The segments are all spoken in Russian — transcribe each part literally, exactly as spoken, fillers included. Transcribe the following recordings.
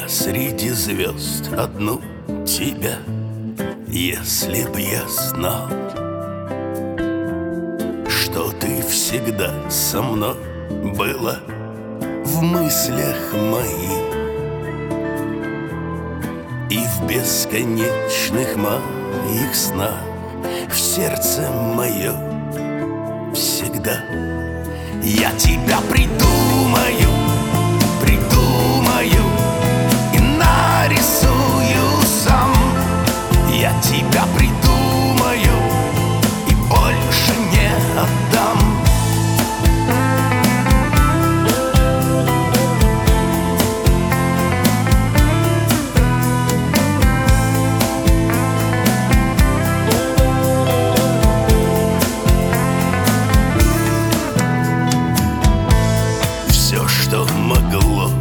среди звезд одну тебя, если б я знал, что ты всегда со мной была в мыслях моих и в бесконечных моих снах, в сердце мое всегда. Я тебя придумаю, придумаю и нарисую сам. Я тебя придумаю и больше не отдам. Все, что могло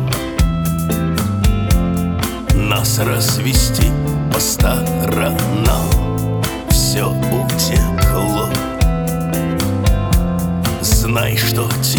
нас развести по сторонам, все утекло. Знай, что тебе